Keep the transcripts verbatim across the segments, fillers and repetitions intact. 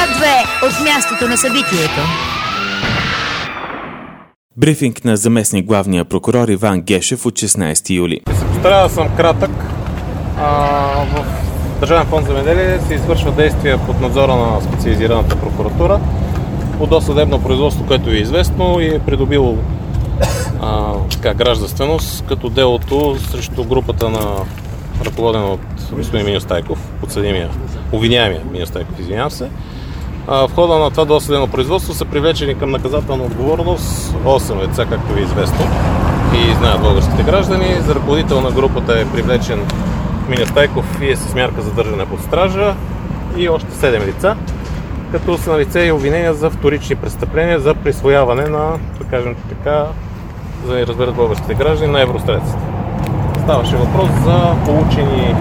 Свят две от мястото на събитието. Брифинг на заместник главния прокурор Иван Гешев от шестнайсети юли. Се постаря да съм кратък. А, в Държавен фонд земеделие се извършва действия под надзора на специализираната прокуратура по досъдебно производство, което е известно и е придобило а, така, гражданственост, като делото срещу групата на ръководена от господин Миньо Стайков, подсъдимия, обвиняемия Миньо Стайков, извинявам се. А, в хода на това досъдебно производство са привлечени към наказателна отговорност осем лица, както ви е известно и знаят българските граждани. За ръководител на групата е привлечен Миньо Стайков и е с мярка задържане под стража и още седем лица, като са налице и обвинения за вторични престъпления за присвояване на, да кажем така, за да разберат българските граждани, на евросредства. Ставаше въпрос за получени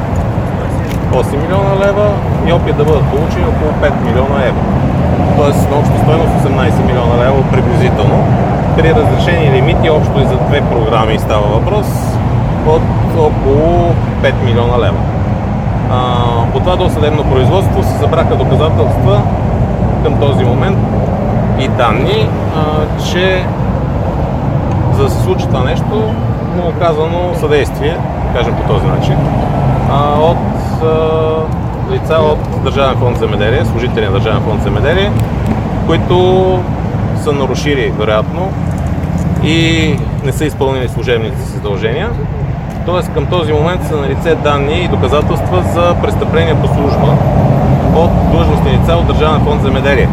осем милиона лева и опит да бъдат получени около пет милиона евро. Тоест на обща стойност осемнайсет милиона лева приблизително. При разрешени лимити общо и за две програми става въпрос от около пет милиона лева. А, по това досъдебно производство се събраха доказателства към този момент и данни, а, че за да се случи това нещо, му оказано съдействие, да кажем по този начин, а, от а, лица от Държавен фонд земеделие, служители на Държавен фонд земеделие, които са нарушили вероятно и не са изпълнили служебните си задължения. Тоест към този момент са налице данни и доказателства за престъпления по служба от длъжностни лица от Държавен фонд земеделие.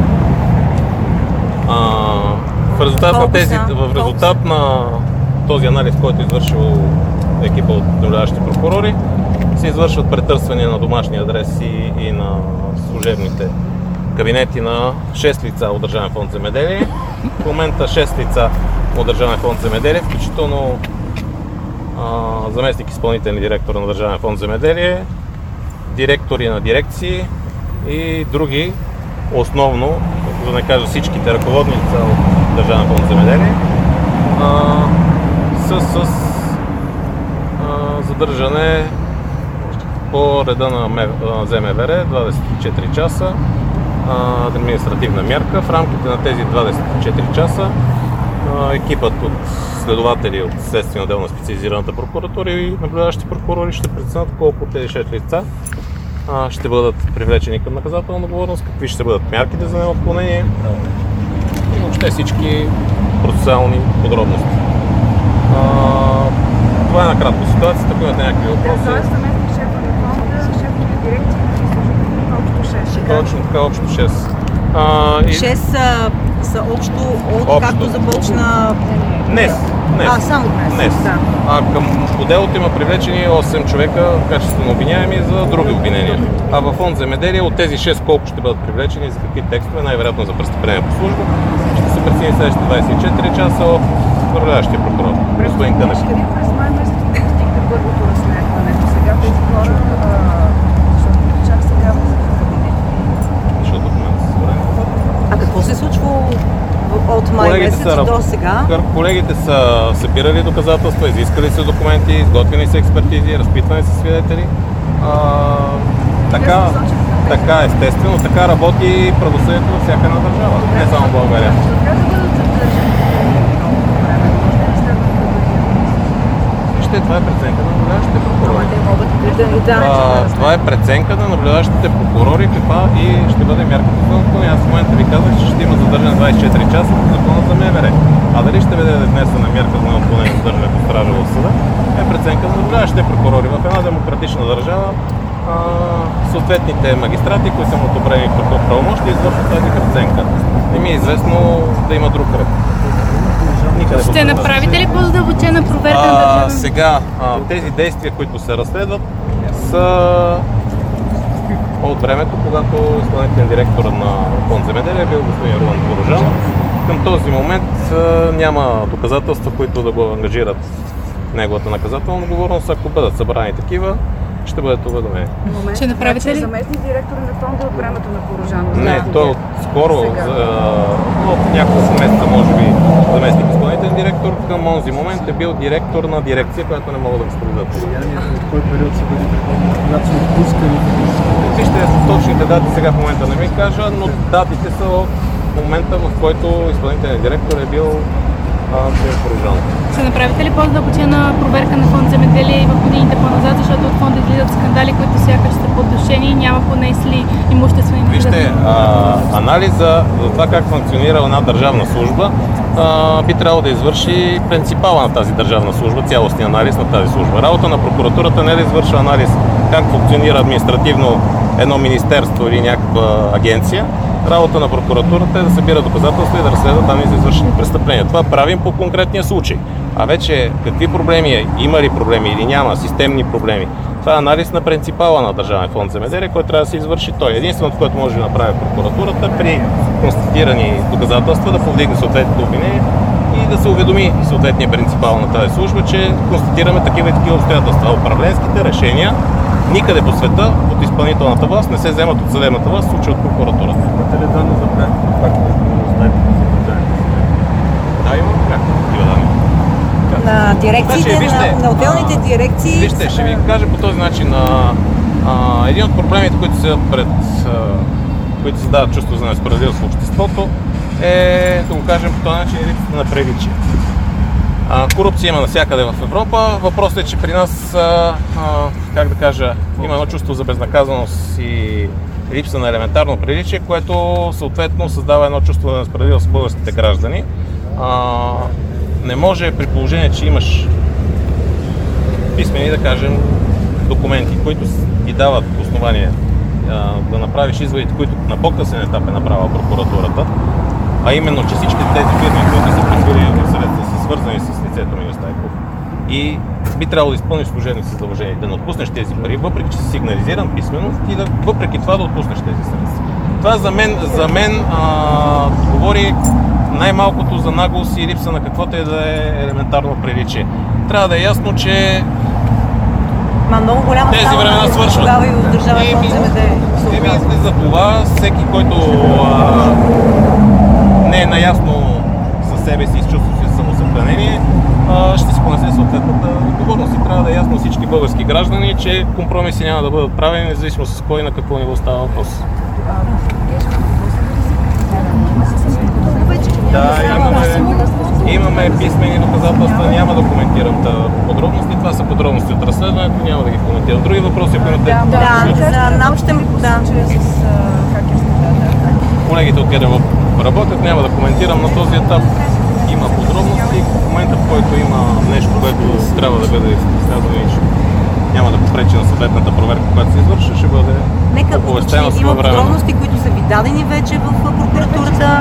А, в резултат на тези, в резултат на този анализ, който е извършил екипа от наблюдаващи прокурори, се извършват претърсвания на домашни адреси и на служебните кабинети на шест лица от Държавен фонд земеделие. В момента шест лица от Държавен фонд земеделие, включително а, заместник изпълнителен директор на Държавен фонд земеделие, директори на дирекции и други, основно, за да не кажа всичките ръководни лица от Държавен фонд земеделие, а, с, с а, задържане по реда на ЗМВР двадесет и четири часа, а, административна мярка. В рамките на тези двадесет и четири часа а, екипът от следователи от Следствения отдел на специализираната прокуратура и наблюдаващи прокурори ще преценят колко от тези шест лица а, ще бъдат привлечени към наказателна отговорност, какви ще бъдат мярките за неотклонение и въобще всички процесуални подробности. А, това е накратко ситуацията, ако имате някакви въпроси. Точно така, общо шест. А, и... шест са, са общо от общо. Както започна... Днес. Днес. А, само днес. Днес. Да. А към поделото има привлечени осем човека в качеството на обвиняеми за други обвинения. А във фонд земеделие от тези шест колко ще бъдат привлечени и за какви текстове, най-вероятно за престъпление по служба, ще се прецени следващите двадесет и четири часа от управляващия прокурор. Господин Кънев. Къде през май месец стигна първото разследване? Сега тези хора, защото чак сега да се събуди. Защото документите са време. А какво се случва от май Колегите месец са, до сега? Колегите са събирали доказателства, изискали са документи, изготвени са експертизи, разпитвани са свидетели. А, така, така естествено, така работи правосъдието във всяка една държава, не само в България. Вижте, това е преценка на наблюдаващите прокурори. А, това е преценка на наблюдаващите прокурори, каква и ще бъде мярката за отклонение. Аз в момента ви казах, че ще има задържане двадесет и четири часа по закона за МВР. А дали ще бъде днесена мярка за отклонение за задържане под стража в съда, е преценка на наблюдаващите прокурори. В една демократична държава а, съответните магистрати, които са му одобрени като правомощи, извършват тази преценка. Не ми е известно да има друг ред. Ще направите ли по-задълбочена проверка на държавата? Сега, а, тези действия, които се разследват, са от времето, когато изпълнителен директор на фонд земеделие бил господин Руан Порожанов. Към този момент а, няма доказателства, които да го ангажират в неговата наказателна отговорност. Ако бъдат събрани такива, ще бъдете уведомени. Ще направите ли? Заместник директор на фонда от времето на Порожанов. Не, той от скоро, за, от няколко месеца, може би, заместник изпълнителен директор, към онзи момент е бил директор на дирекция, която не мога да разпределят. От кой период са били припомнени, когато са отпускали? Вижте, точните дати сега в момента не ми кажа, но датите са от момента, в който изпълнителен директор е бил Порожанов. Ще направите ли по-задълбочена проверка на фонд земеделие и в годините по-назад, защото от фонда излизат скандали, които сякаш са поддушени и няма понесли имуществени наследства? Вижте, а, анализа за това как функционира една държавна служба а, би трябвало да извърши принципала на тази държавна служба, цялостния анализ на тази служба. Работа на прокуратурата не е да извършва анализ как функционира административно едно министерство или някаква агенция. Работа на прокуратурата е да събира доказателства и да разследва данни за извършени престъпления. Това правим по конкретния случай. А вече какви проблеми е, има ли проблеми или няма, системни проблеми, това е анализ на принципала на Държавен фонд земеделие, който трябва да се извърши той. Единственото, което може да направи прокуратурата при констатирани доказателства, да повдигне съответното обвинение и да се уведоми съответния принципал на тази служба, че констатираме такива и такива обстоятелства. Управленските решения никъде по света от изпълнителната власт не се вземат от съдебната власт, в случай от прокуратурата. Имате ли данни за прякото факта, да знаете за Да, имам някакви такива данни. На дирекциите, Значи, вижте, на, на отделните дирекции. Вижте, ще ви кажа по този начин. А, а, един от проблемите, които са пред, а, които се дават чувство за несправедливост в обществото, е, да го кажем по този начин, липсата на приличие. А, корупция има навсякъде в Европа. Въпросът е, че при нас, а, а, как да кажа, има едно чувство за безнаказаност и липса на елементарно приличие, което съответно създава едно чувство за несправедливост в българските граждани. А, не може при положение, че имаш писмени, да кажем, документи, които ти дават основание а, да направиш изводите, които на по-късен етап е направила прокуратурата, а именно, че всички тези фирми, които са прехвърлили средства, са свързани с лицето Милен Стайков и би трябвало да изпълниш служебните си задължения, да не отпуснеш тези пари, въпреки че си сигнализиран писмено и да, въпреки това да отпуснеш тези средства. Това за мен, за мен а, говори най-малкото за наглост и липса на каквото е да е елементарно приличие. Трябва да е ясно, че Ма много голяма тези времена свършват. Тогава и в Държавен фонд земеделие. Еми, за това всеки, който а, не е наясно със себе си и с чувството си за самосъхранение, а, ще си понесе съответната отговорност. И трябва да е ясно всички български граждани, че компромиси няма да бъдат правени, независимо с кой и на какво ниво става въпрос. Да, имаме, имаме писмени доказателства, няма да коментирам подробности. Това са подробности от разследването, няма да ги коментирам. Други въпроси, ако имате? Да, за научен... Да. Колегите от ГДБОП работят, няма да коментирам на този етап. Има подробности. В момента, в който има нещо, което трябва да бъде изказано, няма да попречи на съответната проверка, която се извършва, ще бъде оповестено има подробности, които са ви дадени вече в прокуратурата.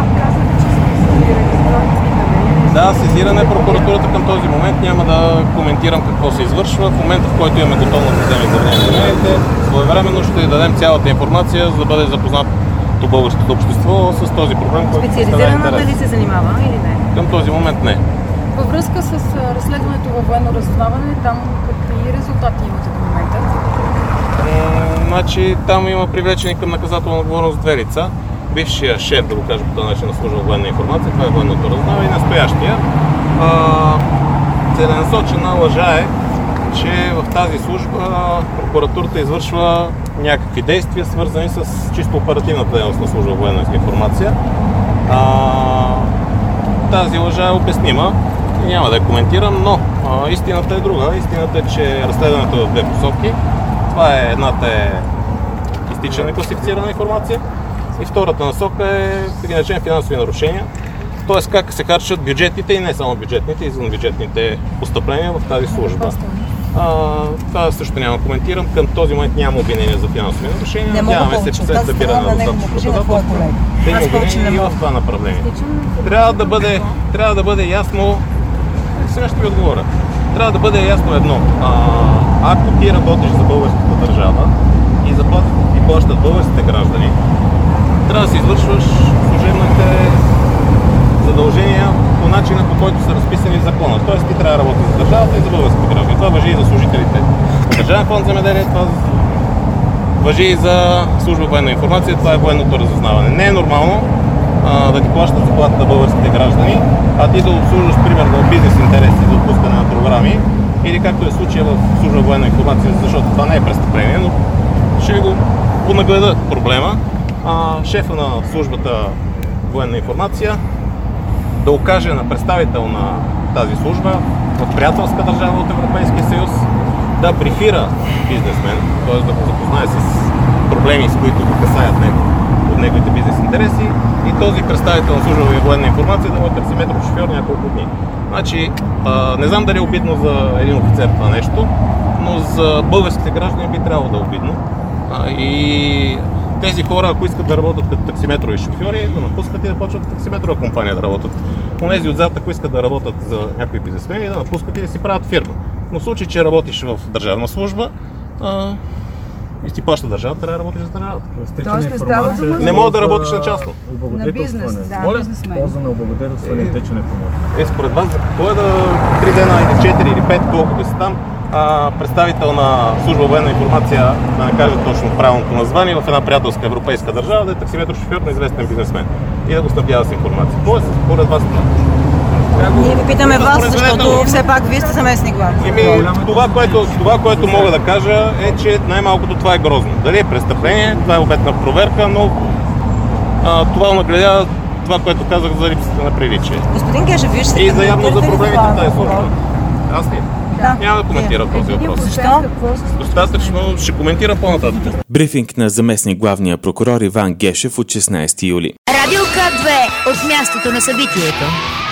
Да, сезиране прокуратурата към този момент. Няма да коментирам какво се извършва. В момента, в който имаме готовност да вземем изявление, своевременно ще ви дадем цялата информация, за да бъде запознато българското общество с този проблем, който представлява интерес. Специализирана дали се занимава или не? Към този момент не. Във връзка с разследването във военно разузнаване, там какви резултати имате до момента? М- значи там има привлечени към наказателна отговорност две лица. Бившия шеф, да го кажа по този начин, на служба военна информация, това е военното разузнаване, и настоящия. А, целенасочена лъжа е, че в тази служба прокуратурата извършва някакви действия, свързани с чисто оперативната дейност на служба военна информация. А, тази лъжа е обяснима и няма да я коментирам, но а, истината е друга. Истината е, че разследването е в две посоки. Това е едната е изтичане класифицирана информация и втората насока е, да ги наречем, финансови нарушения. Т.е. как се харчат бюджетните и не само бюджетните, извънбюджетните постъпления в тази служба. А, това също няма да коментирам. Към този момент няма обвинения за финансови нарушения. Надяваме се, че след събиране на достатъчно доказателства да има обвинения и в това направление. Трябва да бъде, трябва да бъде ясно, сега ще ви отговоря, трябва да бъде ясно едно. А, ако ти работиш за българската държава и заплатят и плащат българските граждани, трябва да си извършваш служебните задължения по по начина, по който са разписани в закона. Тоест ти трябва да работиш за държавата и за българските граждани. Това важи и за служителите на Държавен фонд земеделие, това важи и за служба военна информация, това е военното разузнаване. Не е нормално а, да ти плащат заплатата на българските граждани, а ти да обслужваш примерно бизнес интереси за отпускане на програми, или както е случая в служба военна информация, защото това не е престъпление, но ще ви го понагледа проблема. А, шефа на службата военна информация да окаже на представител на тази служба в приятелска държава от Европейския съюз да брифира бизнесмен, т.е. да го запознае с проблеми, с които го касаят него, от неговите бизнес интереси, и този представител на служба военна информация да му търси метрошофьор няколко дни. Значи, а, не знам дали е обидно за един офицер това нещо, но за българските граждани би трябвало да е обидно. А, и тези хора, ако искат да работят като таксиметрови шофьори, да напускат и да почват таксиметрова компания да работят. Онези отзад, ако искат да работят за някои бизнесмени, да напускат и да си правят фирма. Но в случай, че работиш в държавна служба а, и ти плаща държавата, трябва да работиш за държавата. Тоест не става дума Не мога да работиш на частно. на бизнес, да, Моля? бизнесмен. Полза на облагодетелстване и течене помощ. Е, според вас, за какво е да три дена или четири или пет, колкото си там, а, представител на служба военна информация, да не кажа точно правилното название, в една приятелска европейска държава, да е таксиметр-шофьор на известен бизнесмен и да го снабдява с информация. Какво е според вас това? Ние ви питаме вас, защото все пак вие сте заместник главни. Еми, това, което, това, което мога да кажа е, че най-малкото това е грозно. Дали е престъпление, това е обект на проверка, но а, това нагледя това, което казах за липсата на приличие. Господин Гешев, вие ще се И за явно за коментирате ли проблемите в това? тази служба. Аз ли? Да. Няма да коментира този въпрос. Защо? Достатъчно ще коментира по-нататък. Брифинг на заместник главния прокурор Иван Гешев от шестнайсети юли. Радио К две от мястото на събитието.